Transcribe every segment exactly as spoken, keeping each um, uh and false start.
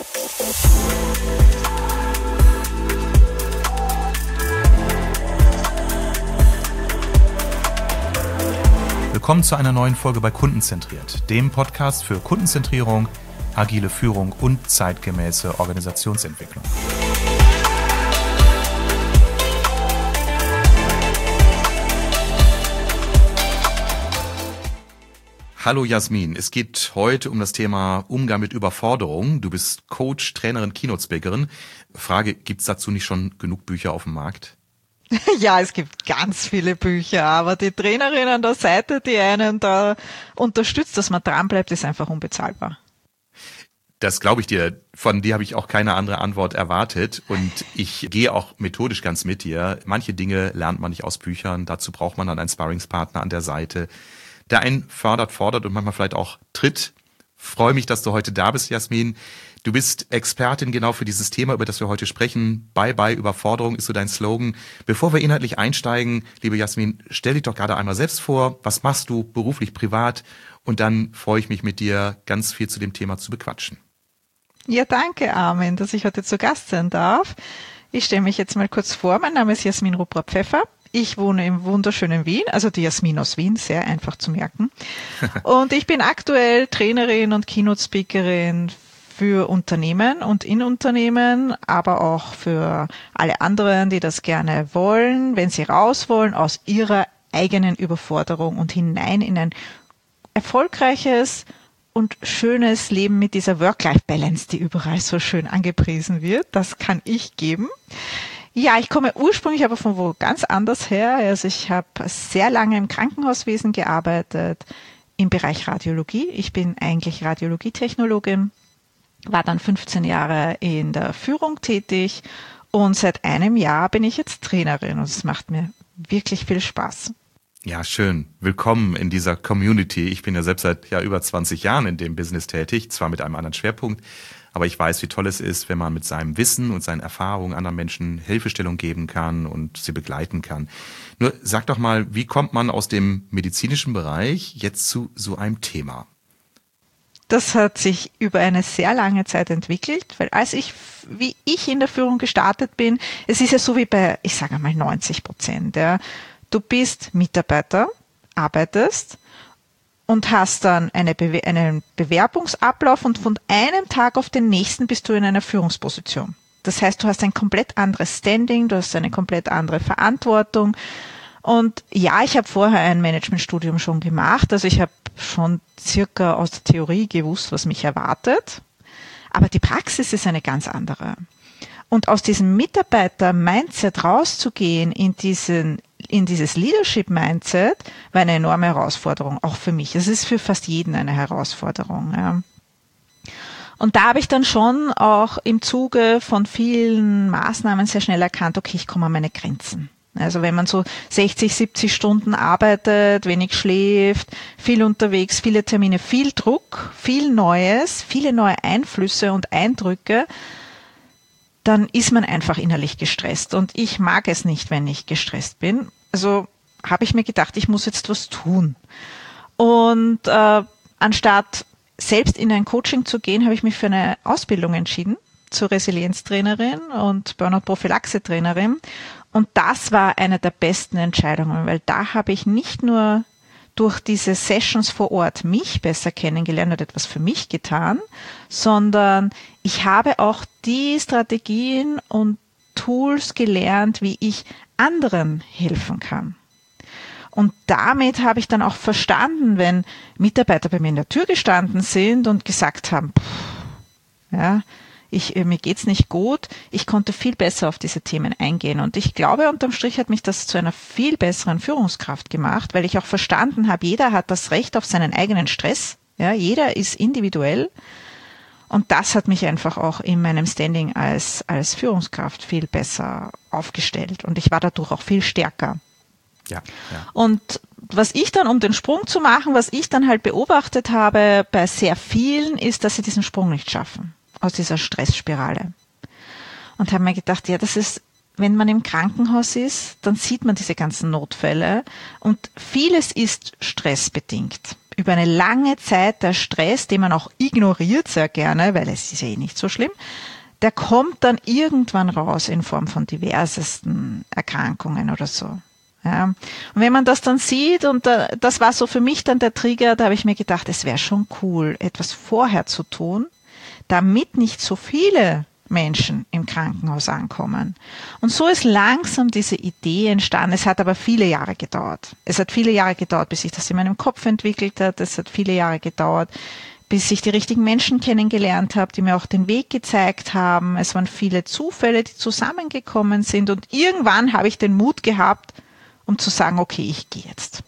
Willkommen zu einer neuen Folge bei Kundenzentriert, dem Podcast für Kundenzentrierung, agile Führung und zeitgemäße Organisationsentwicklung. Hallo Jasmin, es geht heute um das Thema Umgang mit Überforderung. Du bist Coach, Trainerin, Keynote-Speakerin. Frage, gibt's dazu nicht schon genug Bücher auf dem Markt? Ja, es gibt ganz viele Bücher, aber die Trainerin an der Seite, die einen da unterstützt, dass man dranbleibt, ist einfach unbezahlbar. Das glaube ich dir. Von dir habe ich auch keine andere Antwort erwartet und ich gehe auch methodisch ganz mit dir. Manche Dinge lernt man nicht aus Büchern, dazu braucht man dann einen Sparringspartner an der Seite, der einen fördert, fordert und manchmal vielleicht auch tritt. Freue mich, dass du heute da bist, Jasmin. Du bist Expertin genau für dieses Thema, über das wir heute sprechen. Bye bye Überforderung ist so dein Slogan. Bevor wir inhaltlich einsteigen, liebe Jasmin, stell dich doch gerade einmal selbst vor. Was machst du beruflich, privat? Und dann freue ich mich mit dir, ganz viel zu dem Thema zu bequatschen. Ja, danke Armin, dass ich heute zu Gast sein darf. Ich stelle mich jetzt mal kurz vor. Mein Name ist Jasmin Ruppra-Pfeffer. Ich wohne im wunderschönen Wien, also die Jasmin aus Wien, sehr einfach zu merken. Und ich bin aktuell Trainerin und Keynote-Speakerin für Unternehmen und in Unternehmen, aber auch für alle anderen, die das gerne wollen, wenn sie raus wollen aus ihrer eigenen Überforderung und hinein in ein erfolgreiches und schönes Leben mit dieser Work-Life-Balance, die überall so schön angepriesen wird. Das kann ich geben. Ja, ich komme ursprünglich aber von wo ganz anders her. Also ich habe sehr lange im Krankenhauswesen gearbeitet, im Bereich Radiologie. Ich bin eigentlich Radiologietechnologin, war dann fünfzehn Jahre in der Führung tätig und seit einem Jahr bin ich jetzt Trainerin und es macht mir wirklich viel Spaß. Ja, schön. Willkommen in dieser Community. Ich bin ja selbst seit ja, über zwanzig Jahren in dem Business tätig, zwar mit einem anderen Schwerpunkt, aber ich weiß, wie toll es ist, wenn man mit seinem Wissen und seinen Erfahrungen anderen Menschen Hilfestellung geben kann und sie begleiten kann. Nur sag doch mal, wie kommt man aus dem medizinischen Bereich jetzt zu so einem Thema? Das hat sich über eine sehr lange Zeit entwickelt, weil als ich, wie ich in der Führung gestartet bin, es ist ja so wie bei, ich sage einmal neunzig Prozent, ja. Du bist Mitarbeiter, arbeitest und hast dann eine Bewe- einen Bewerbungsablauf und von einem Tag auf den nächsten bist du in einer Führungsposition. Das heißt, du hast ein komplett anderes Standing, du hast eine komplett andere Verantwortung. Und ja, ich habe vorher ein Managementstudium schon gemacht, also ich habe schon circa aus der Theorie gewusst, was mich erwartet, aber die Praxis ist eine ganz andere. Und aus diesem Mitarbeiter-Mindset rauszugehen in diesen in dieses Leadership-Mindset war eine enorme Herausforderung, auch für mich. Es ist für fast jeden eine Herausforderung. Ja. Und da habe ich dann schon auch im Zuge von vielen Maßnahmen sehr schnell erkannt, okay, ich komme an meine Grenzen. Also wenn man so sechzig, siebzig Stunden arbeitet, wenig schläft, viel unterwegs, viele Termine, viel Druck, viel Neues, viele neue Einflüsse und Eindrücke, dann ist man einfach innerlich gestresst. Und ich mag es nicht, wenn ich gestresst bin. Also habe ich mir gedacht, ich muss jetzt was tun. Und äh, anstatt selbst in ein Coaching zu gehen, habe ich mich für eine Ausbildung entschieden zur Resilienztrainerin und Burnout-Prophylaxe-Trainerin. Und das war eine der besten Entscheidungen, weil da habe ich nicht nur durch diese Sessions vor Ort mich besser kennengelernt und etwas für mich getan, sondern ich habe auch die Strategien und Tools gelernt, wie ich anderen helfen kann. Und damit habe ich dann auch verstanden, wenn Mitarbeiter bei mir in der Tür gestanden sind und gesagt haben, pff, ja, ich, mir geht's nicht gut, ich konnte viel besser auf diese Themen eingehen. Und ich glaube, unterm Strich hat mich das zu einer viel besseren Führungskraft gemacht, weil ich auch verstanden habe, jeder hat das Recht auf seinen eigenen Stress. Ja, jeder ist individuell. Und das hat mich einfach auch in meinem Standing als, als Führungskraft viel besser aufgestellt. Und ich war dadurch auch viel stärker. Ja, ja. Und was ich dann, um den Sprung zu machen, was ich dann halt beobachtet habe bei sehr vielen, ist, dass sie diesen Sprung nicht schaffen aus dieser Stressspirale. Und habe mir gedacht, ja, das ist, wenn man im Krankenhaus ist, dann sieht man diese ganzen Notfälle und vieles ist stressbedingt. über eine lange Zeit der Stress, den man auch ignoriert sehr gerne, weil es ist ja eh nicht so schlimm, der kommt dann irgendwann raus in Form von diversesten Erkrankungen oder so. Ja. Und wenn man das dann sieht, und da, das war so für mich dann der Trigger, da habe ich mir gedacht, es wäre schon cool, etwas vorher zu tun, damit nicht so viele Menschen im Krankenhaus ankommen. Und so ist langsam diese Idee entstanden. Es hat aber viele Jahre gedauert. Es hat viele Jahre gedauert, bis sich das in meinem Kopf entwickelt hat. Es hat viele Jahre gedauert, bis ich die richtigen Menschen kennengelernt habe, die mir auch den Weg gezeigt haben. Es waren viele Zufälle, die zusammengekommen sind. Und irgendwann habe ich den Mut gehabt, um zu sagen, okay, ich gehe jetzt.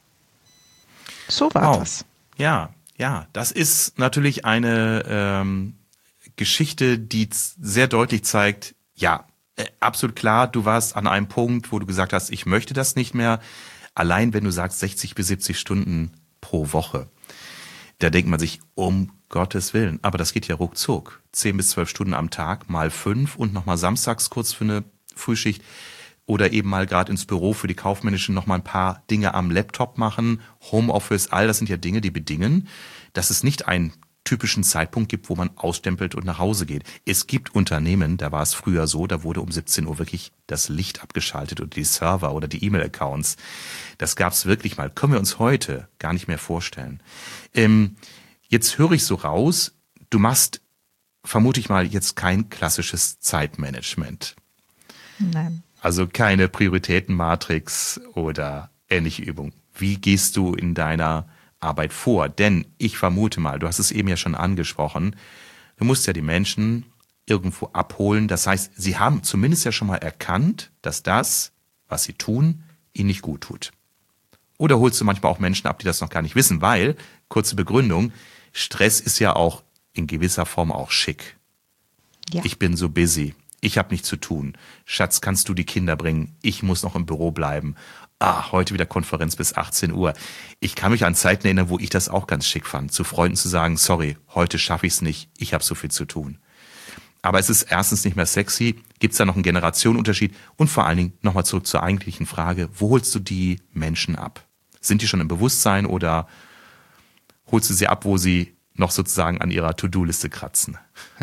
So war wow. das. Ja, ja, das ist natürlich eine ähm, Geschichte, die sehr deutlich zeigt, ja, äh, absolut klar, du warst an einem Punkt, wo du gesagt hast, ich möchte das nicht mehr. Allein wenn du sagst sechzig bis siebzig Stunden pro Woche, da denkt man sich, um Gottes Willen, aber das geht ja ruckzuck. zehn bis zwölf Stunden am Tag, mal fünf und nochmal samstags kurz für eine Frühschicht oder eben mal gerade ins Büro für die Kaufmännischen nochmal ein paar Dinge am Laptop machen, Homeoffice, all das sind ja Dinge, die bedingen, dass es nicht einen typischen Zeitpunkt gibt, wo man ausstempelt und nach Hause geht. Es gibt Unternehmen, da war es früher so, da wurde um siebzehn Uhr wirklich das Licht abgeschaltet oder die Server oder die E-Mail-Accounts. Das gab es wirklich mal. Können wir uns heute gar nicht mehr vorstellen. Ähm, jetzt höre ich so raus, du machst, vermute ich mal, jetzt kein klassisches Zeitmanagement. Nein. Also keine Prioritätenmatrix oder ähnliche Übung. Wie gehst du in deiner Arbeit vor? Denn ich vermute mal, du hast es eben ja schon angesprochen, du musst ja die Menschen irgendwo abholen. Das heißt, sie haben zumindest ja schon mal erkannt, dass das, was sie tun, ihnen nicht gut tut. Oder holst du manchmal auch Menschen ab, die das noch gar nicht wissen, weil, kurze Begründung, Stress ist ja auch in gewisser Form auch schick. Ja. Ich bin so busy. Ich habe nichts zu tun. Schatz, kannst du die Kinder bringen? Ich muss noch im Büro bleiben. Ah, heute wieder Konferenz bis achtzehn Uhr. Ich kann mich an Zeiten erinnern, wo ich das auch ganz schick fand, zu Freunden zu sagen, sorry, heute schaffe ich es nicht, ich habe so viel zu tun. Aber es ist erstens nicht mehr sexy, gibt es da noch einen Generationenunterschied und vor allen Dingen nochmal zurück zur eigentlichen Frage, wo holst du die Menschen ab? Sind die schon im Bewusstsein oder holst du sie ab, wo sie noch sozusagen an ihrer To-Do-Liste kratzen?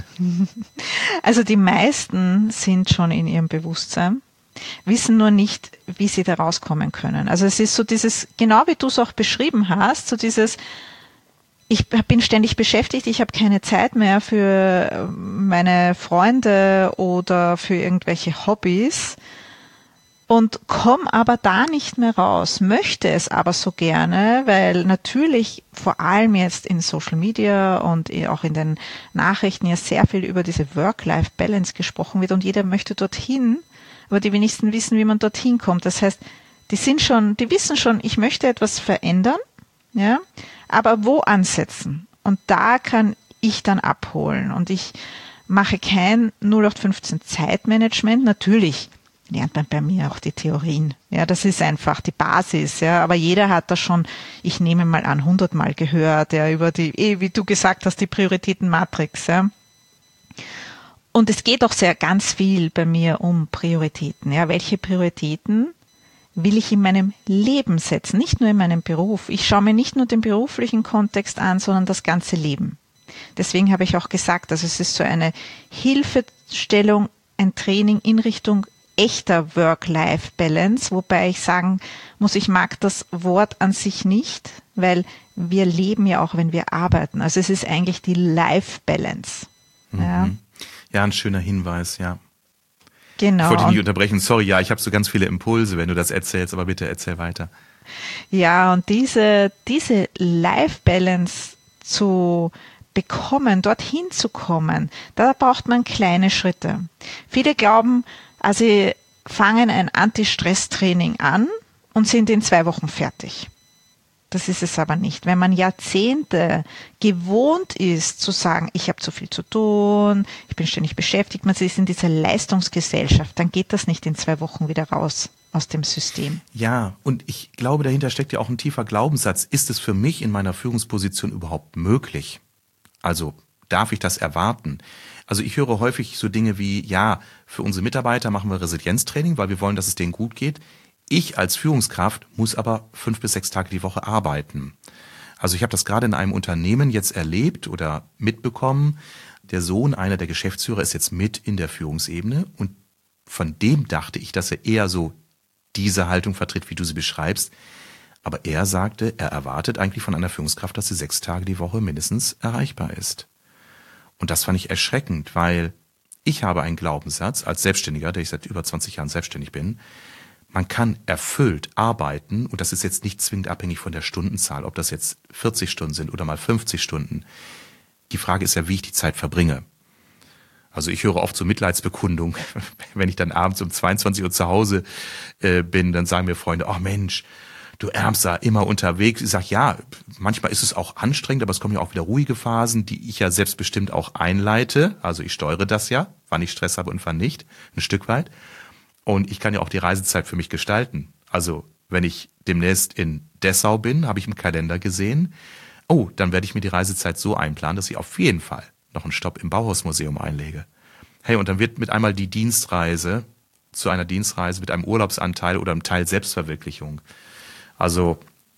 Also die meisten sind schon in ihrem Bewusstsein, wissen nur nicht, wie sie da rauskommen können. Also es ist so dieses, genau wie du es auch beschrieben hast, so dieses, ich bin ständig beschäftigt, ich habe keine Zeit mehr für meine Freunde oder für irgendwelche Hobbys und komme aber da nicht mehr raus, möchte es aber so gerne, weil natürlich vor allem jetzt in Social Media und auch in den Nachrichten ja sehr viel über diese Work-Life-Balance gesprochen wird und jeder möchte dorthin, aber die wenigsten wissen, wie man dorthin kommt. Das heißt, die sind schon, die wissen schon, ich möchte etwas verändern, ja, aber wo ansetzen? Und da kann ich dann abholen und ich mache kein null acht fünfzehn Zeitmanagement, natürlich lernt man bei mir auch die Theorien. Ja, das ist einfach die Basis. Ja, aber jeder hat das schon, ich nehme mal an, hundertmal gehört, ja, über die, eh, wie du gesagt hast, die Prioritätenmatrix. Ja. Und es geht auch sehr ganz viel bei mir um Prioritäten. Ja, welche Prioritäten will ich in meinem Leben setzen, nicht nur in meinem Beruf. Ich schaue mir nicht nur den beruflichen Kontext an, sondern das ganze Leben. Deswegen habe ich auch gesagt, also es ist so eine Hilfestellung, ein Training in Richtung echter Work-Life-Balance, wobei ich sagen muss, ich mag das Wort an sich nicht, weil wir leben ja auch, wenn wir arbeiten. Also es ist eigentlich die Life-Balance. Mhm. Ja. ja, ein schöner Hinweis, ja. Genau. Ich wollte dich nicht unterbrechen, sorry, ja, ich habe so ganz viele Impulse, wenn du das erzählst, aber bitte erzähl weiter. Ja, und diese, diese Life-Balance zu bekommen, dorthin zu kommen, da braucht man kleine Schritte. Viele glauben, also sie fangen ein Anti-Stress-Training an und sind in zwei Wochen fertig. Das ist es aber nicht. Wenn man Jahrzehnte gewohnt ist zu sagen, ich habe zu viel zu tun, ich bin ständig beschäftigt, man ist in dieser Leistungsgesellschaft, dann geht das nicht in zwei Wochen wieder raus aus dem System. Ja, und ich glaube, dahinter steckt ja auch ein tiefer Glaubenssatz. Ist es für mich in meiner Führungsposition überhaupt möglich? Also darf ich das erwarten? Also ich höre häufig so Dinge wie, ja, für unsere Mitarbeiter machen wir Resilienztraining, weil wir wollen, dass es denen gut geht. Ich als Führungskraft muss aber fünf bis sechs Tage die Woche arbeiten. Also ich habe das gerade in einem Unternehmen jetzt erlebt oder mitbekommen. Der Sohn einer der Geschäftsführer ist jetzt mit in der Führungsebene und von dem dachte ich, dass er eher so diese Haltung vertritt, wie du sie beschreibst. Aber er sagte, er erwartet eigentlich von einer Führungskraft, dass sie sechs Tage die Woche mindestens erreichbar ist. Und das fand ich erschreckend, weil ich habe einen Glaubenssatz als Selbstständiger, der ich seit über zwanzig Jahren selbstständig bin. Man kann erfüllt arbeiten und das ist jetzt nicht zwingend abhängig von der Stundenzahl, ob das jetzt vierzig Stunden sind oder mal fünfzig Stunden. Die Frage ist ja, wie ich die Zeit verbringe. Also ich höre oft so Mitleidsbekundung, wenn ich dann abends um zweiundzwanzig Uhr zu Hause äh, bin, dann sagen mir Freunde, oh Mensch, du Ärmster, immer unterwegs. Ich sage, ja, manchmal ist es auch anstrengend, aber es kommen ja auch wieder ruhige Phasen, die ich ja selbstbestimmt auch einleite. Also ich steuere das ja, wann ich Stress habe und wann nicht, ein Stück weit. Und ich kann ja auch die Reisezeit für mich gestalten. Also wenn ich demnächst in Dessau bin, habe ich im Kalender gesehen, oh, dann werde ich mir die Reisezeit so einplanen, dass ich auf jeden Fall noch einen Stopp im Bauhausmuseum einlege. Hey, und dann wird mit einmal die Dienstreise zu einer Dienstreise mit einem Urlaubsanteil oder einem Teil Selbstverwirklichung. Also,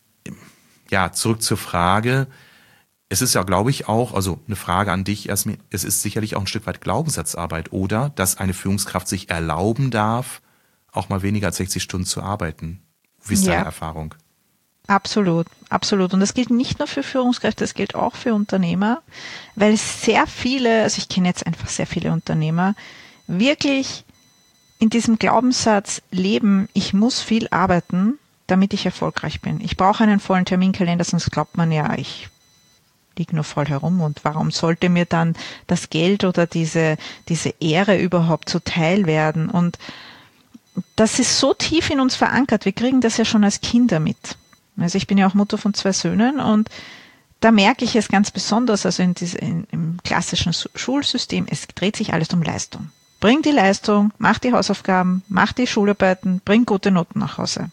ja, zurück zur Frage. Es ist ja, glaube ich, auch, also eine Frage an dich erstmal, es ist sicherlich auch ein Stück weit Glaubenssatzarbeit, oder? Dass eine Führungskraft sich erlauben darf, auch mal weniger als sechzig Stunden zu arbeiten. Wie ist Ja. deine Erfahrung? Absolut, absolut. Und das gilt nicht nur für Führungskräfte, das gilt auch für Unternehmer, weil sehr viele, also ich kenne jetzt einfach sehr viele Unternehmer, wirklich in diesem Glaubenssatz leben, ich muss viel arbeiten, damit ich erfolgreich bin. Ich brauche einen vollen Terminkalender, sonst glaubt man ja, ich liege nur voll herum und warum sollte mir dann das Geld oder diese, diese Ehre überhaupt zuteil werden? Und das ist so tief in uns verankert, wir kriegen das ja schon als Kinder mit. Also ich bin ja auch Mutter von zwei Söhnen und da merke ich es ganz besonders, also in diese, in, im klassischen Schulsystem, es dreht sich alles um Leistung. Bring die Leistung, mach die Hausaufgaben, mach die Schularbeiten, bring gute Noten nach Hause.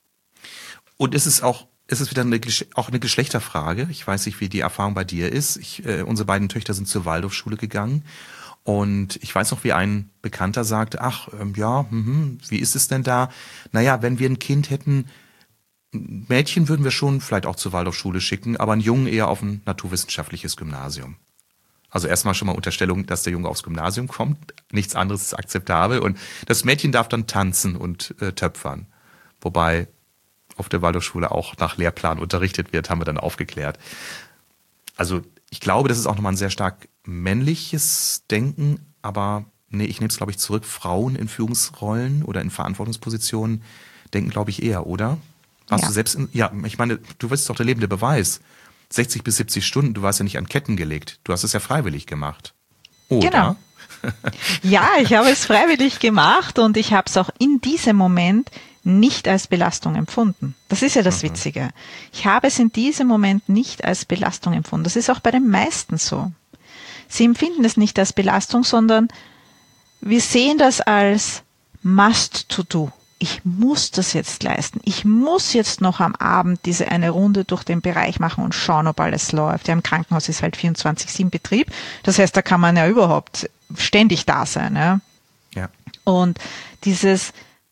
Und es ist auch, es ist wieder eine, auch eine Geschlechterfrage. Ich weiß nicht, wie die Erfahrung bei dir ist. Ich, äh, unsere beiden Töchter sind zur Waldorfschule gegangen. Und ich weiß noch, wie ein Bekannter sagte, ach, ähm, ja, mh, wie ist es denn da? Naja, wenn wir ein Kind hätten, ein Mädchen würden wir schon vielleicht auch zur Waldorfschule schicken, aber einen Jungen eher auf ein naturwissenschaftliches Gymnasium. Also erstmal schon mal Unterstellung, dass der Junge aufs Gymnasium kommt. Nichts anderes ist akzeptabel. Und das Mädchen darf dann tanzen und äh, töpfern. Wobei auf der Waldorfschule auch nach Lehrplan unterrichtet wird, haben wir dann aufgeklärt. Also ich glaube, das ist auch nochmal ein sehr stark männliches Denken, aber nee, ich nehme es, glaube ich, zurück. Frauen in Führungsrollen oder in Verantwortungspositionen denken, glaube ich, eher, oder? Warst Ja. du selbst in, ja, ich meine, du bist doch der lebende Beweis. sechzig bis siebzig Stunden, du warst ja nicht an Ketten gelegt. Du hast es ja freiwillig gemacht. Oder? Genau. Ja, ich habe es freiwillig gemacht und ich habe es auch in diesem Moment nicht als Belastung empfunden. Das ist ja das Witzige. Ich habe es in diesem Moment nicht als Belastung empfunden. Das ist auch bei den meisten so. Sie empfinden es nicht als Belastung, sondern wir sehen das als must to do. Ich muss das jetzt leisten. Ich muss jetzt noch am Abend diese eine Runde durch den Bereich machen und schauen, ob alles läuft. Ja, im Krankenhaus ist halt vierundzwanzig sieben Betrieb. Das heißt, da kann man ja überhaupt ständig da sein. Ja. Ja. Und dieses,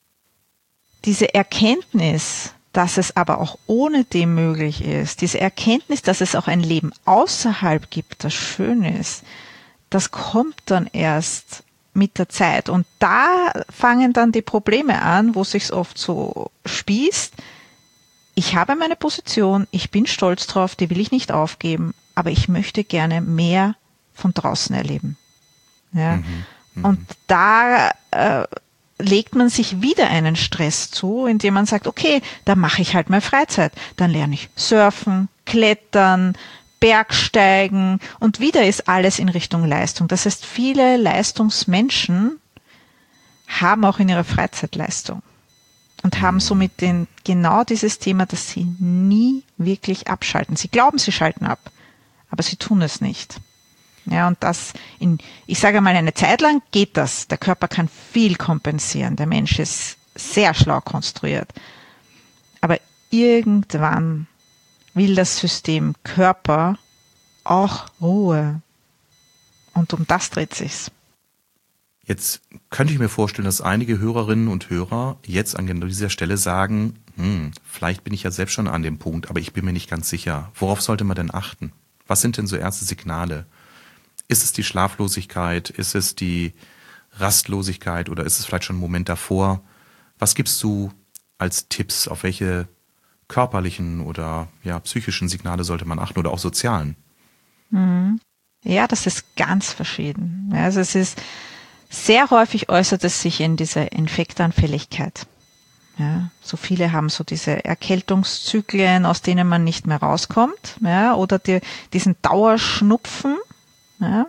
diese Erkenntnis, dass es aber auch ohne dem möglich ist, diese Erkenntnis, dass es auch ein Leben außerhalb gibt, das schön ist, das kommt dann erst mit der Zeit. Und da fangen dann die Probleme an, wo sich's oft so spießt. Ich habe meine Position, ich bin stolz drauf, die will ich nicht aufgeben, aber ich möchte gerne mehr von draußen erleben. Ja. Mhm, mh. Und da äh, legt man sich wieder einen Stress zu, indem man sagt, okay, dann mache ich halt mal Freizeit. Dann lerne ich surfen, klettern, Bergsteigen und wieder ist alles in Richtung Leistung. Das heißt, viele Leistungsmenschen haben auch in ihrer Freizeit Leistung und haben somit den, genau dieses Thema, dass sie nie wirklich abschalten. Sie glauben, sie schalten ab, aber sie tun es nicht. Ja, und das in, ich sage mal, eine Zeit lang geht das. Der Körper kann viel kompensieren. Der Mensch ist sehr schlau konstruiert. Aber irgendwann will das System Körper auch Ruhe. Und um das dreht sich's. Jetzt könnte ich mir vorstellen, dass einige Hörerinnen und Hörer jetzt an genau dieser Stelle sagen, hm, vielleicht bin ich ja selbst schon an dem Punkt, aber ich bin mir nicht ganz sicher. Worauf sollte man denn achten? Was sind denn so erste Signale? Ist es die Schlaflosigkeit? Ist es die Rastlosigkeit oder ist es vielleicht schon ein Moment davor? Was gibst du als Tipps? Auf welche körperlichen oder ja, psychischen Signale sollte man achten oder auch sozialen? Ja, das ist ganz verschieden. Also es ist sehr häufig äußert es sich in dieser Infektanfälligkeit. Ja, so viele haben so diese Erkältungszyklen, aus denen man nicht mehr rauskommt, ja, oder die, diesen Dauerschnupfen. Ja.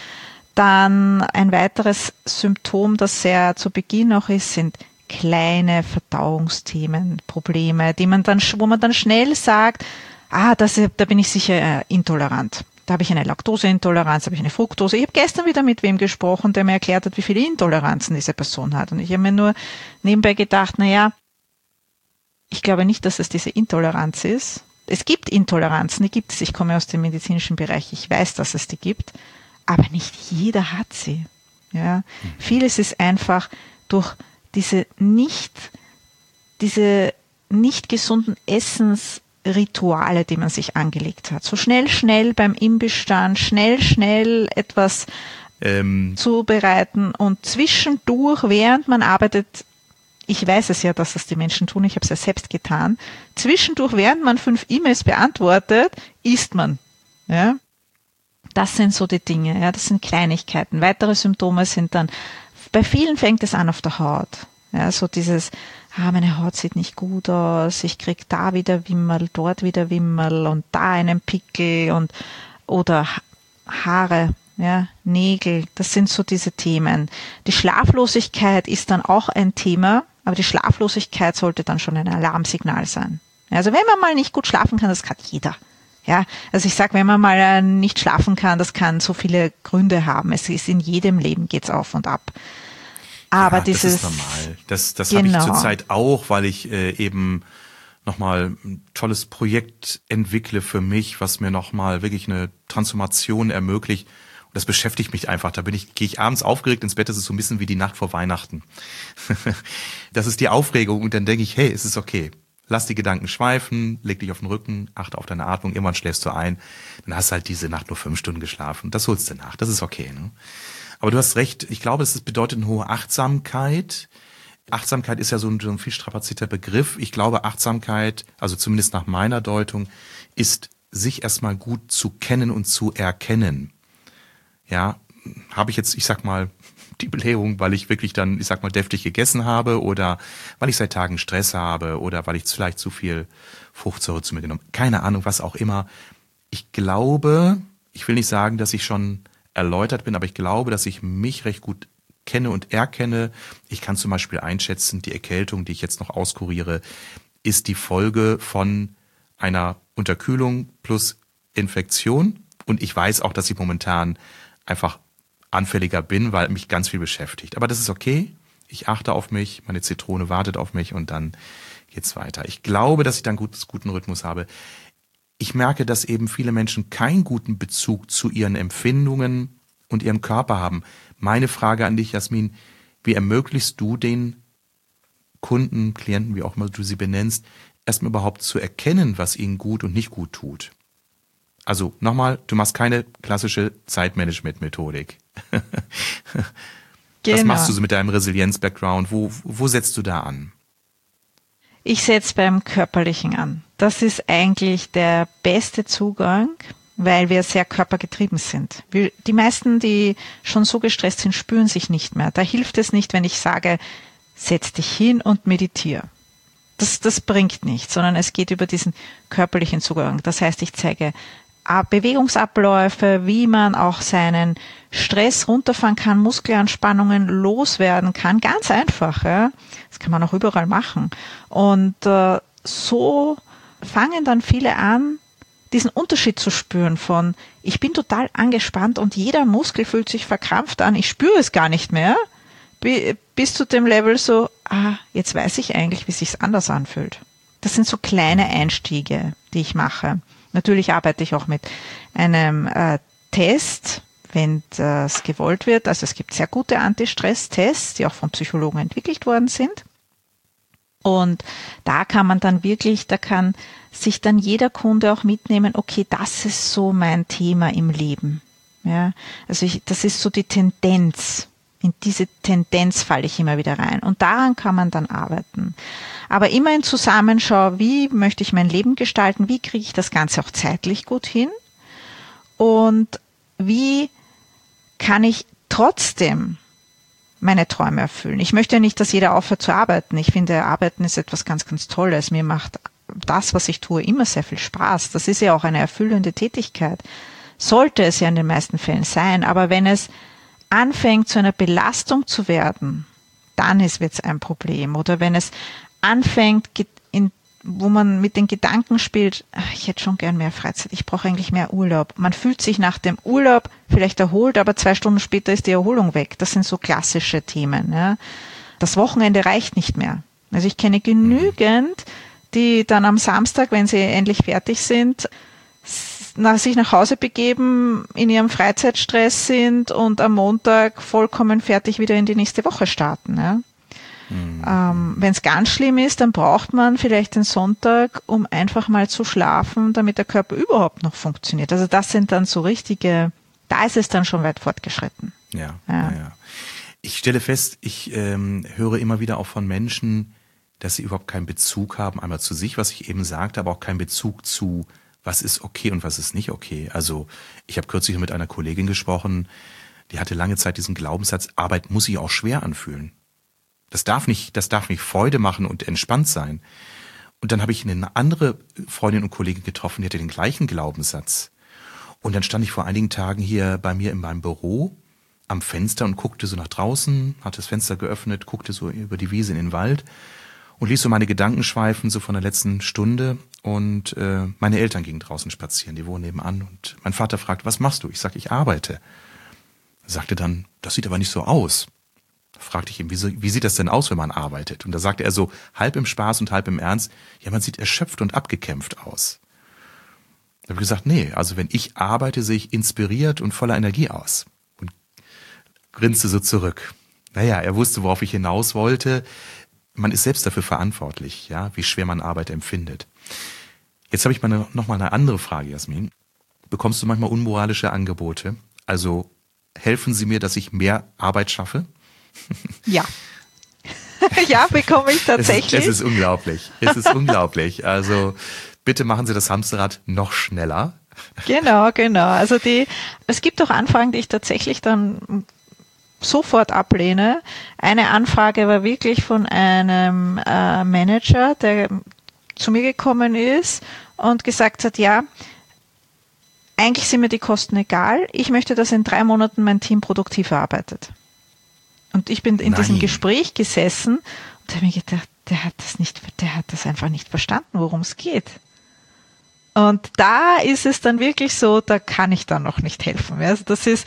Dann ein weiteres Symptom, das sehr zu Beginn noch ist, sind kleine Verdauungsthemen, Probleme, die man dann, wo man dann schnell sagt, ah, das, da bin ich sicher intolerant. Da habe ich eine Laktoseintoleranz, da habe ich eine Fructose. Ich habe gestern wieder mit wem gesprochen, der mir erklärt hat, wie viele Intoleranzen diese Person hat. Und ich habe mir nur nebenbei gedacht, na ja, ich glaube nicht, dass es diese Intoleranz ist. Es gibt Intoleranzen, die gibt es. Ich komme aus dem medizinischen Bereich, ich weiß, dass es die gibt, aber nicht jeder hat sie. Ja, vieles ist einfach durch diese nicht, diese nicht gesunden Essensrituale, die man sich angelegt hat. So schnell, schnell beim Imbissstand, schnell, schnell etwas ähm. zubereiten und zwischendurch, während man arbeitet, ich weiß es ja, dass das die Menschen tun, ich habe es ja selbst getan, zwischendurch, während man fünf E-Mails beantwortet, isst man. Ja? Das sind so die Dinge, ja, das sind Kleinigkeiten. Weitere Symptome sind dann, bei vielen fängt es an auf der Haut. Ja, so dieses, ah, meine Haut sieht nicht gut aus, ich krieg da wieder Wimmerl, dort wieder Wimmerl und da einen Pickel und oder Haare, ja, Nägel, das sind so diese Themen. Die Schlaflosigkeit ist dann auch ein Thema, aber die Schlaflosigkeit sollte dann schon ein Alarmsignal sein. Also wenn man mal nicht gut schlafen kann, das kann jeder. Ja, also ich sage, wenn man mal nicht schlafen kann, das kann so viele Gründe haben. Es ist in jedem Leben geht's auf und ab. Aber ja, dieses, das ist normal. Das, das genau. habe ich zurzeit auch, weil ich äh, eben nochmal ein tolles Projekt entwickle für mich, was mir nochmal wirklich eine Transformation ermöglicht. Und das beschäftigt mich einfach. Da bin ich, gehe ich abends aufgeregt ins Bett. Das ist so ein bisschen wie die Nacht vor Weihnachten. Das ist die Aufregung. Und dann denke ich, hey, es ist okay. Lass die Gedanken schweifen, leg dich auf den Rücken, achte auf deine Atmung. Irgendwann schläfst du ein. Dann hast du halt diese Nacht nur fünf Stunden geschlafen. Das holst du nach. Das ist okay, ne? Aber du hast recht. Ich glaube, es bedeutet eine hohe Achtsamkeit. Achtsamkeit ist ja so ein, so ein viel strapazierter Begriff. Ich glaube, Achtsamkeit, also zumindest nach meiner Deutung, ist, sich erstmal gut zu kennen und zu erkennen. Ja, habe ich jetzt, ich sag mal, die Blähung, weil ich wirklich dann, ich sag mal, deftig gegessen habe oder weil ich seit Tagen Stress habe oder weil ich vielleicht zu viel Fruchtsäure zu mir genommen habe. Keine Ahnung, was auch immer. Ich glaube, ich will nicht sagen, dass ich schon erläutert bin, aber ich glaube, dass ich mich recht gut kenne und erkenne. Ich kann zum Beispiel einschätzen, die Erkältung, die ich jetzt noch auskuriere, ist die Folge von einer Unterkühlung plus Infektion. Und ich weiß auch, dass ich momentan einfach anfälliger bin, weil mich ganz viel beschäftigt. Aber das ist okay. Ich achte auf mich, meine Zitrone wartet auf mich und dann geht's weiter. Ich glaube, dass ich dann einen guten Rhythmus habe. Ich merke, dass eben viele Menschen keinen guten Bezug zu ihren Empfindungen und ihrem Körper haben. Meine Frage an dich, Jasmin, wie ermöglichst du den Kunden, Klienten, wie auch immer du sie benennst, erstmal überhaupt zu erkennen, was ihnen gut und nicht gut tut? Also nochmal, du machst keine klassische Zeitmanagement-Methodik. Genau. Was machst du so mit deinem Resilienz-Background? Wo, wo setzt du da an? Ich setze beim Körperlichen an. Das ist eigentlich der beste Zugang, weil wir sehr körpergetrieben sind. Wir, die meisten, die schon so gestresst sind, spüren sich nicht mehr. Da hilft es nicht, wenn ich sage, setz dich hin und meditiere. Das, das bringt nichts, sondern es geht über diesen körperlichen Zugang. Das heißt, ich zeige Bewegungsabläufe, wie man auch seinen Stress runterfahren kann, Muskelanspannungen loswerden kann. Ganz einfach. Ja? Das kann man auch überall machen. Und äh, so fangen dann viele an, diesen Unterschied zu spüren von, ich bin total angespannt und jeder Muskel fühlt sich verkrampft an, ich spüre es gar nicht mehr, bis zu dem Level so, ah, jetzt weiß ich eigentlich, wie es sich anders anfühlt. Das sind so kleine Einstiege, die ich mache. Natürlich arbeite ich auch mit einem äh, Test, wenn das gewollt wird. Also es gibt sehr gute Anti-Stress-Tests, die auch von Psychologen entwickelt worden sind. Und da kann man dann wirklich, da kann sich dann jeder Kunde auch mitnehmen, okay, das ist so mein Thema im Leben. Ja, also ich, das ist so die Tendenz. In diese Tendenz falle ich immer wieder rein. Und daran kann man dann arbeiten. Aber immer in Zusammenschau, wie möchte ich mein Leben gestalten, wie kriege ich das Ganze auch zeitlich gut hin und wie kann ich trotzdem meine Träume erfüllen. Ich möchte ja nicht, dass jeder aufhört zu arbeiten. Ich finde, Arbeiten ist etwas ganz, ganz Tolles. Mir macht das, was ich tue, immer sehr viel Spaß. Das ist ja auch eine erfüllende Tätigkeit. Sollte es ja in den meisten Fällen sein. Aber wenn es anfängt, zu einer Belastung zu werden, dann ist es ein Problem. Oder wenn es anfängt, in, wo man mit den Gedanken spielt, ach, ich hätte schon gern mehr Freizeit, ich brauche eigentlich mehr Urlaub. Man fühlt sich nach dem Urlaub vielleicht erholt, aber zwei Stunden später ist die Erholung weg. Das sind so klassische Themen. Ja. Das Wochenende reicht nicht mehr. Also ich kenne genügend, die dann am Samstag, wenn sie endlich fertig sind, nach, sich nach Hause begeben, in ihrem Freizeitstress sind und am Montag vollkommen fertig wieder in die nächste Woche starten. Ja. Mhm. Ähm, wenn es ganz schlimm ist, dann braucht man vielleicht den Sonntag, um einfach mal zu schlafen, damit der Körper überhaupt noch funktioniert. Also das sind dann so richtige, da ist es dann schon weit fortgeschritten. Ja, ja. ja. Ich stelle fest, ich ähm, höre immer wieder auch von Menschen, dass sie überhaupt keinen Bezug haben, einmal zu sich, was ich eben sagte, aber auch keinen Bezug zu, was ist okay und was ist nicht okay. Also ich habe kürzlich mit einer Kollegin gesprochen, die hatte lange Zeit diesen Glaubenssatz, Arbeit muss sich auch schwer anfühlen. Das darf nicht, das darf nicht Freude machen und entspannt sein. Und dann habe ich eine andere Freundin und Kollegin getroffen, die hatte den gleichen Glaubenssatz. Und dann stand ich vor einigen Tagen hier bei mir in meinem Büro am Fenster und guckte so nach draußen, hatte das Fenster geöffnet, guckte so über die Wiese in den Wald und ließ so meine Gedanken schweifen, so von der letzten Stunde. Und äh, meine Eltern gingen draußen spazieren, die wohnen nebenan. Und mein Vater fragte, was machst du? Ich sag, ich arbeite. Er sagte dann, das sieht aber nicht so aus. Da fragte ich ihn, wie, so, wie sieht das denn aus, wenn man arbeitet? Und da sagte er so, halb im Spaß und halb im Ernst, ja, man sieht erschöpft und abgekämpft aus. Da habe ich gesagt, nee, also wenn ich arbeite, sehe ich inspiriert und voller Energie aus. Und grinste so zurück. Naja, er wusste, worauf ich hinaus wollte. Man ist selbst dafür verantwortlich, ja, wie schwer man Arbeit empfindet. Jetzt habe ich mal noch mal eine andere Frage, Jasmin. Bekommst du manchmal unmoralische Angebote? Also helfen sie mir, dass ich mehr Arbeit schaffe? Ja. Ja, bekomme ich tatsächlich. Es ist, es ist unglaublich. Es ist unglaublich. Also bitte machen Sie das Hamsterrad noch schneller. Genau, genau. Also die, es gibt auch Anfragen, die ich tatsächlich dann sofort ablehne. Eine Anfrage war wirklich von einem äh, Manager, der zu mir gekommen ist und gesagt hat, ja, eigentlich sind mir die Kosten egal. Ich möchte, dass in drei Monaten mein Team produktiv arbeitet. Und ich bin in Nein. diesem Gespräch gesessen und habe mir gedacht, der hat das nicht, der hat das einfach nicht verstanden, worum es geht. Und da ist es dann wirklich so, da kann ich dann noch nicht helfen. Also das ist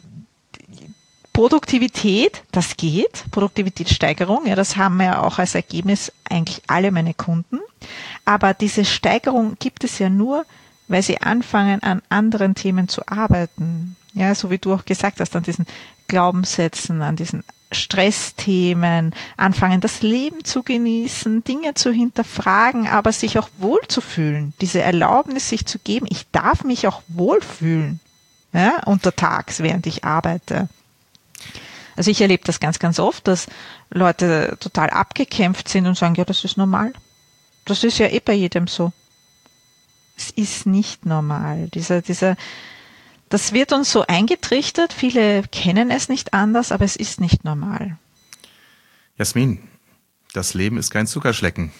Produktivität, das geht, Produktivitätssteigerung, ja, das haben ja auch als Ergebnis eigentlich alle meine Kunden. Aber diese Steigerung gibt es ja nur, weil sie anfangen, an anderen Themen zu arbeiten. Ja, so wie du auch gesagt hast, an diesen Glaubenssätzen, an diesen Stressthemen, anfangen, das Leben zu genießen, Dinge zu hinterfragen, aber sich auch wohlzufühlen. Diese Erlaubnis, sich zu geben, ich darf mich auch wohlfühlen, ja, untertags, während ich arbeite. Also ich erlebe das ganz, ganz oft, dass Leute total abgekämpft sind und sagen, ja, das ist normal. Das ist ja eh bei jedem so. Es ist nicht normal. Dieser, dieser, das wird uns so eingetrichtert, viele kennen es nicht anders, aber es ist nicht normal. Jasmin, das Leben ist kein Zuckerschlecken.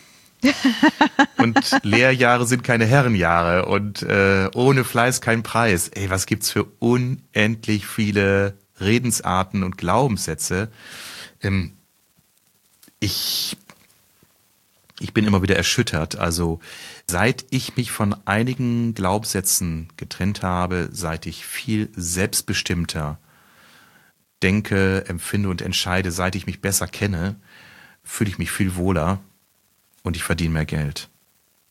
Und Lehrjahre sind keine Herrenjahre und äh, ohne Fleiß kein Preis. Ey, was gibt's für unendlich viele Redensarten und Glaubenssätze. Ähm, ich Ich bin immer wieder erschüttert. Also seit ich mich von einigen Glaubenssätzen getrennt habe, seit ich viel selbstbestimmter denke, empfinde und entscheide, seit ich mich besser kenne, fühle ich mich viel wohler und ich verdiene mehr Geld.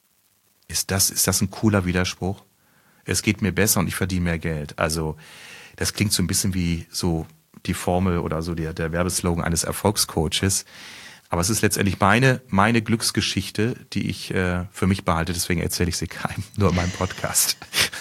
Ist das, ist das ein cooler Widerspruch? Es geht mir besser und ich verdiene mehr Geld. Also Das klingt so ein bisschen wie so die Formel oder so der, der Werbeslogan eines Erfolgscoaches. Aber es ist letztendlich meine, meine Glücksgeschichte, die ich äh, für mich behalte. Deswegen erzähle ich sie keinem, nur in meinem Podcast.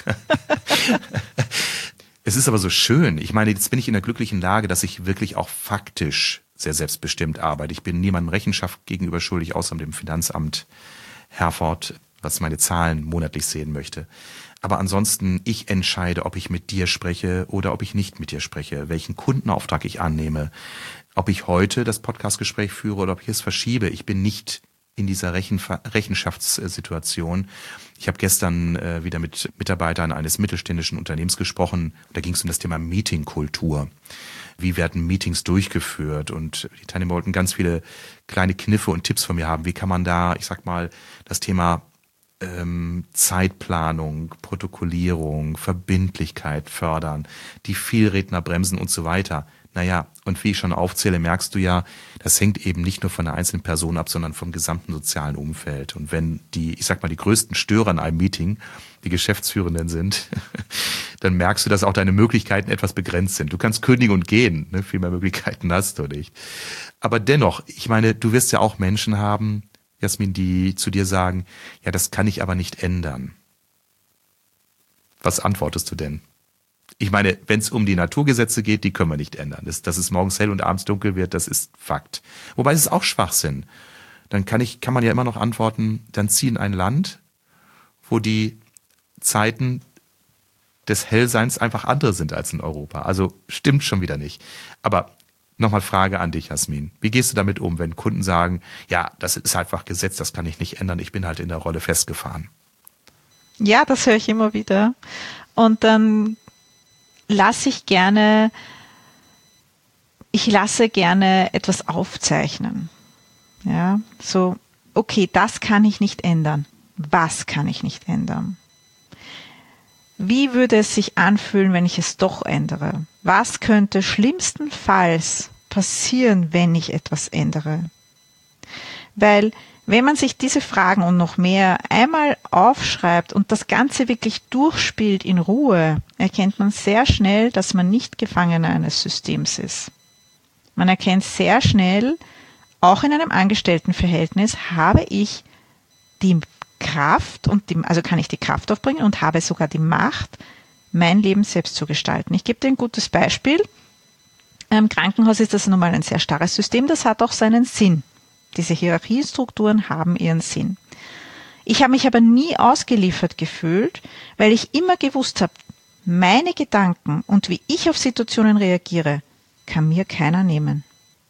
Es ist aber so schön. Ich meine, jetzt bin ich in der glücklichen Lage, dass ich wirklich auch faktisch sehr selbstbestimmt arbeite. Ich bin niemandem Rechenschaft gegenüber schuldig, außer dem Finanzamt Herford, was meine Zahlen monatlich sehen möchte. Aber ansonsten, ich entscheide, ob ich mit dir spreche oder ob ich nicht mit dir spreche, welchen Kundenauftrag ich annehme, ob ich heute das Podcastgespräch führe oder ob ich es verschiebe. Ich bin nicht in dieser Rechen Rechenschaftssituation. Ich habe gestern äh, wieder mit Mitarbeitern eines mittelständischen Unternehmens gesprochen. Da ging es um das Thema Meetingkultur. Wie werden Meetings durchgeführt? Und die Teilnehmer wollten ganz viele kleine Kniffe und Tipps von mir haben. Wie kann man da, ich sag mal, das Thema ähm, Zeitplanung, Protokollierung, Verbindlichkeit fördern, die Vielredner bremsen und so weiter. Naja, und wie ich schon aufzähle, merkst du ja, das hängt eben nicht nur von der einzelnen Person ab, sondern vom gesamten sozialen Umfeld. Und wenn die, ich sag mal, die größten Störer in einem Meeting die Geschäftsführenden sind, dann merkst du, dass auch deine Möglichkeiten etwas begrenzt sind. Du kannst kündigen und gehen, ne? Viel mehr Möglichkeiten hast du nicht. Aber dennoch, ich meine, du wirst ja auch Menschen haben, Jasmin, die zu dir sagen, ja, das kann ich aber nicht ändern. Was antwortest du denn? Ich meine, wenn es um die Naturgesetze geht, die können wir nicht ändern. Das, dass es morgens hell und abends dunkel wird, das ist Fakt. Wobei es ist auch Schwachsinn. Dann kann ich, kann man ja immer noch antworten, dann zieh in ein Land, wo die Zeiten des Hellseins einfach andere sind als in Europa. Also stimmt schon wieder nicht. Aber nochmal Frage an dich, Jasmin. Wie gehst du damit um, wenn Kunden sagen, ja, das ist einfach Gesetz, das kann ich nicht ändern, ich bin halt in der Rolle festgefahren? Ja, das höre ich immer wieder. Und dann lasse ich gerne, ich lasse gerne etwas aufzeichnen. Ja, so, okay, das kann ich nicht ändern. Was kann ich nicht ändern? Wie würde es sich anfühlen, wenn ich es doch ändere? Was könnte schlimmstenfalls passieren, wenn ich etwas ändere? Weil, wenn man sich diese Fragen und noch mehr einmal aufschreibt und das Ganze wirklich durchspielt in Ruhe, erkennt man sehr schnell, dass man nicht Gefangener eines Systems ist. Man erkennt sehr schnell, auch in einem Angestelltenverhältnis habe ich die Kraft und die, also kann ich die Kraft aufbringen und habe sogar die Macht, mein Leben selbst zu gestalten. Ich gebe dir ein gutes Beispiel. Im Krankenhaus ist das nun mal ein sehr starres System, das hat auch seinen Sinn. Diese Hierarchiestrukturen haben ihren Sinn. Ich habe mich aber nie ausgeliefert gefühlt, weil ich immer gewusst habe, meine Gedanken und wie ich auf Situationen reagiere, kann mir keiner nehmen.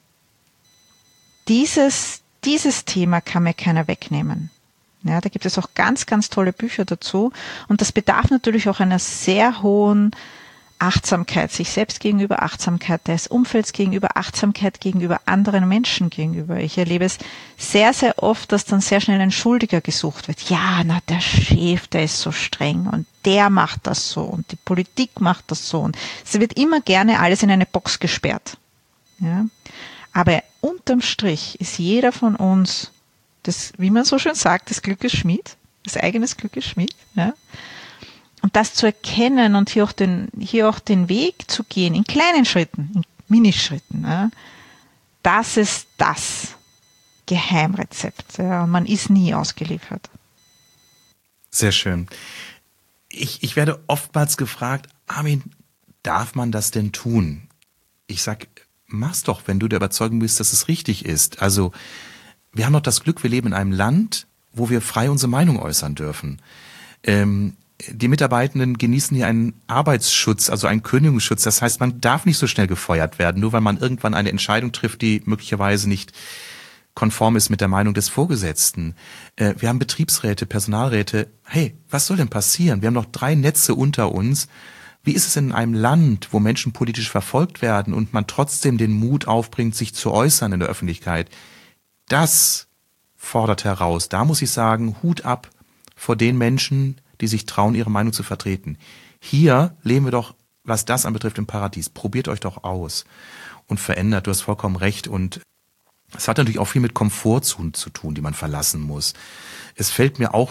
Dieses, dieses Thema kann mir keiner wegnehmen. Ja, da gibt es auch ganz, ganz tolle Bücher dazu. Und das bedarf natürlich auch einer sehr hohen Achtsamkeit, sich selbst gegenüber, Achtsamkeit des Umfelds gegenüber, Achtsamkeit gegenüber anderen Menschen gegenüber. Ich erlebe es sehr, sehr oft, dass dann sehr schnell ein Schuldiger gesucht wird. Ja, na, der Chef, der ist so streng und der macht das so und die Politik macht das so. Und es wird immer gerne alles in eine Box gesperrt. Ja. Aber unterm Strich ist jeder von uns, das, wie man so schön sagt, des Glückes Schmied, des eigenes Glückes Schmied. Ja. Und das zu erkennen und hier auch den, hier auch den Weg zu gehen, in kleinen Schritten, in Minischritten, ja, das ist das Geheimrezept. Ja, und man ist nie ausgeliefert. Sehr schön. Ich, ich werde oftmals gefragt, Armin, darf man das denn tun? Ich sag, mach's doch, wenn du der Überzeugung bist, dass es richtig ist. Also, wir haben doch das Glück, wir leben in einem Land, wo wir frei unsere Meinung äußern dürfen. Ähm, die Mitarbeitenden genießen hier einen Arbeitsschutz, also einen Kündigungsschutz. Das heißt, man darf nicht so schnell gefeuert werden, nur weil man irgendwann eine Entscheidung trifft, die möglicherweise nicht konform ist mit der Meinung des Vorgesetzten. Äh, wir haben Betriebsräte, Personalräte. Hey, was soll denn passieren? Wir haben noch drei Netze unter uns. Wie ist es in einem Land, wo Menschen politisch verfolgt werden und man trotzdem den Mut aufbringt, sich zu äußern in der Öffentlichkeit? Das fordert heraus. Da muss ich sagen, Hut ab vor den Menschen, die sich trauen, ihre Meinung zu vertreten. Hier leben wir doch, was das anbetrifft, im Paradies. Probiert euch doch aus und verändert. Du hast vollkommen recht. Und es hat natürlich auch viel mit Komfortzonen zu tun, die man verlassen muss. Es fällt mir auch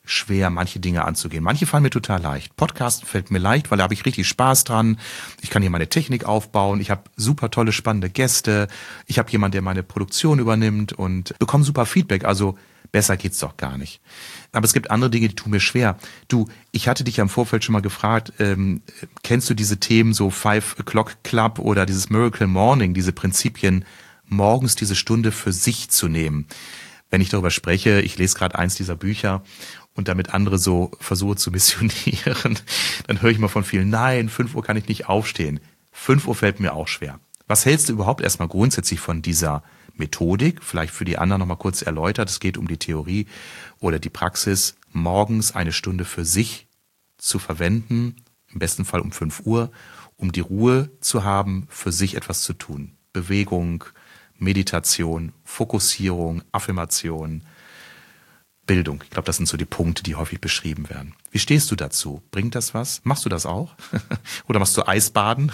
schwer, manche Dinge anzugehen. Manche fallen mir total leicht. Podcasten fällt mir leicht, weil da habe ich richtig Spaß dran. Ich kann hier meine Technik aufbauen. Ich habe super tolle, spannende Gäste. Ich habe jemanden, der meine Produktion übernimmt und bekomme super Feedback. Also besser geht's doch gar nicht. Aber es gibt andere Dinge, die tun mir schwer. Du, ich hatte dich ja im Vorfeld schon mal gefragt, ähm, kennst du diese Themen so Five O'Clock Club oder dieses Miracle Morning, diese Prinzipien, morgens diese Stunde für sich zu nehmen? Wenn ich darüber spreche, ich lese gerade eins dieser Bücher und damit andere so versuche zu missionieren, dann höre ich mal von vielen, nein, fünf Uhr kann ich nicht aufstehen. fünf Uhr fällt mir auch schwer. Was hältst du überhaupt erstmal grundsätzlich von dieser Methodik? Vielleicht für die anderen nochmal kurz erläutert. Es geht um die Theorie oder die Praxis, morgens eine Stunde für sich zu verwenden, im besten Fall um fünf Uhr, um die Ruhe zu haben, für sich etwas zu tun. Bewegung, Meditation, Fokussierung, Affirmation, Bildung. Ich glaube, das sind so die Punkte, die häufig beschrieben werden. Wie stehst du dazu? Bringt das was? Machst du das auch? Oder machst du Eisbaden?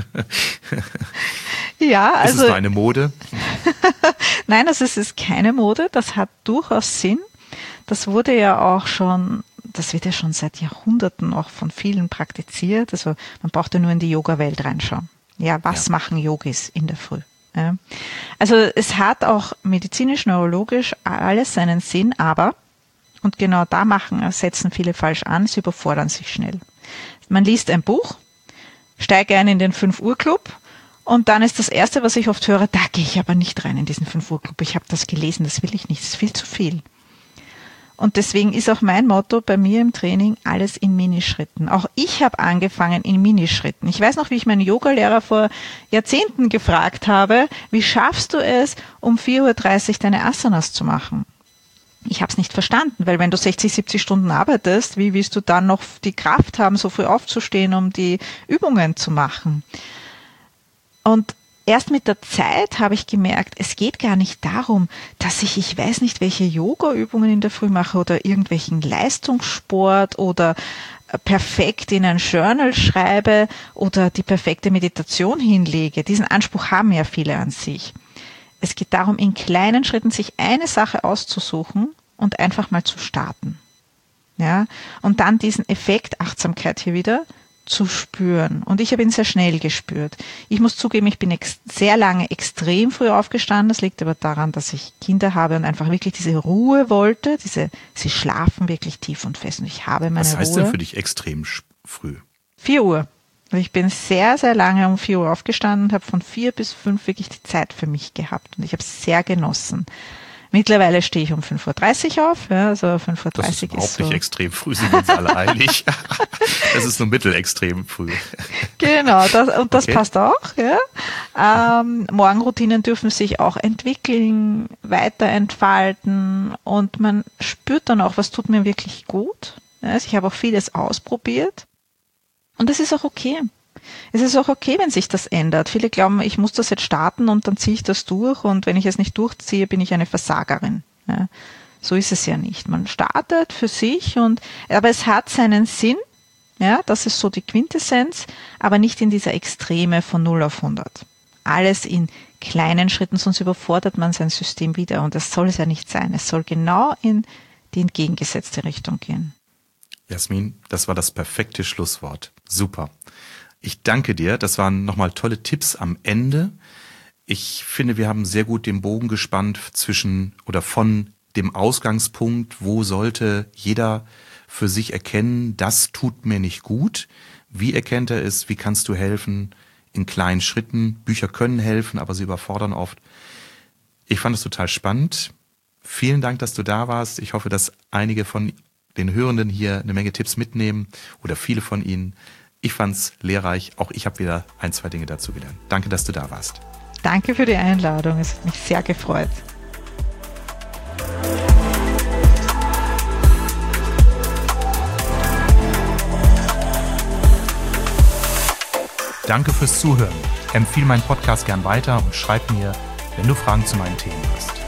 Ja, also. Ist es nur eine Mode? Nein, das ist, ist keine Mode. Das hat durchaus Sinn. Das wurde ja auch schon, das wird ja schon seit Jahrhunderten auch von vielen praktiziert. Also man braucht ja nur in die Yoga-Welt reinschauen. Ja, was ja. machen Yogis in der Früh? Ja. Also es hat auch medizinisch, neurologisch alles seinen Sinn, aber, und genau da machen, setzen viele falsch an, sie überfordern sich schnell. Man liest ein Buch, steige ein in den fünf Uhr Club und dann ist das Erste, was ich oft höre, da gehe ich aber nicht rein in diesen fünf Uhr Club. Ich habe das gelesen, das will ich nicht, das ist viel zu viel. Und deswegen ist auch mein Motto bei mir im Training, alles in Minischritten. Auch ich habe angefangen in Minischritten. Ich weiß noch, wie ich meinen Yogalehrer vor Jahrzehnten gefragt habe, wie schaffst du es, um vier Uhr dreißig deine Asanas zu machen? Ich habe es nicht verstanden, weil wenn du sechzig, siebzig Stunden arbeitest, wie willst du dann noch die Kraft haben, so früh aufzustehen, um die Übungen zu machen? Und erst mit der Zeit habe ich gemerkt, es geht gar nicht darum, dass ich, ich weiß nicht, welche Yoga-Übungen in der Früh mache oder irgendwelchen Leistungssport oder perfekt in ein Journal schreibe oder die perfekte Meditation hinlege. Diesen Anspruch haben ja viele an sich. Es geht darum, in kleinen Schritten sich eine Sache auszusuchen und einfach mal zu starten. Ja, und dann diesen Effekt, Achtsamkeit hier wieder, zu spüren. Und ich habe ihn sehr schnell gespürt. Ich muss zugeben, ich bin ex- sehr lange extrem früh aufgestanden. Das liegt aber daran, dass ich Kinder habe und einfach wirklich diese Ruhe wollte. Diese, sie schlafen wirklich tief und fest und ich habe meine Ruhe. Was heißt denn für dich extrem früh? Vier Uhr. Ich bin sehr, sehr lange um vier Uhr aufgestanden und habe von vier bis fünf wirklich die Zeit für mich gehabt. Und ich habe es sehr genossen. Mittlerweile stehe ich um fünf Uhr dreißig auf, ja, also fünf Uhr dreißig ist, das ist überhaupt ist so. nicht extrem früh, sind wir uns alle einig. Das ist nur mittelextrem früh. Genau, das, und das okay. passt auch. Ja. Ähm, Morgenroutinen dürfen sich auch entwickeln, weiterentfalten und man spürt dann auch, was tut mir wirklich gut. Also ich habe auch vieles ausprobiert und das ist auch okay. Es ist auch okay, wenn sich das ändert. Viele glauben, ich muss das jetzt starten und dann ziehe ich das durch und wenn ich es nicht durchziehe, bin ich eine Versagerin. Ja, so ist es ja nicht. Man startet für sich und, aber es hat seinen Sinn. Ja, das ist so die Quintessenz, aber nicht in dieser Extreme von null auf hundert. Alles in kleinen Schritten, sonst überfordert man sein System wieder und das soll es ja nicht sein. Es soll genau in die entgegengesetzte Richtung gehen. Jasmin, das war das perfekte Schlusswort. Super. Ich danke dir. Das waren nochmal tolle Tipps am Ende. Ich finde, wir haben sehr gut den Bogen gespannt zwischen oder von dem Ausgangspunkt, wo sollte jeder für sich erkennen, das tut mir nicht gut. Wie erkennt er es? Wie kannst du helfen? In kleinen Schritten. Bücher können helfen, aber sie überfordern oft. Ich fand es total spannend. Vielen Dank, dass du da warst. Ich hoffe, dass einige von den Hörenden hier eine Menge Tipps mitnehmen oder viele von ihnen. Ich fand's lehrreich. Auch ich habe wieder ein, zwei Dinge dazu gelernt. Danke, dass du da warst. Danke für die Einladung. Es hat mich sehr gefreut. Danke fürs Zuhören. Empfehle meinen Podcast gern weiter und schreib mir, wenn du Fragen zu meinen Themen hast.